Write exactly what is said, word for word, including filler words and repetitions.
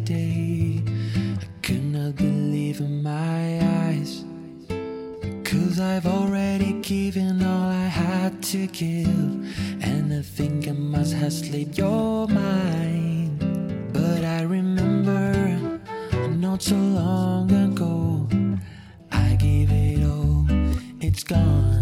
day. I could not believe in my eyes, 'cause I've already given all I had to give, and I think I must have slipped your mind. But I remember not so long ago, I gave it all, it's gone.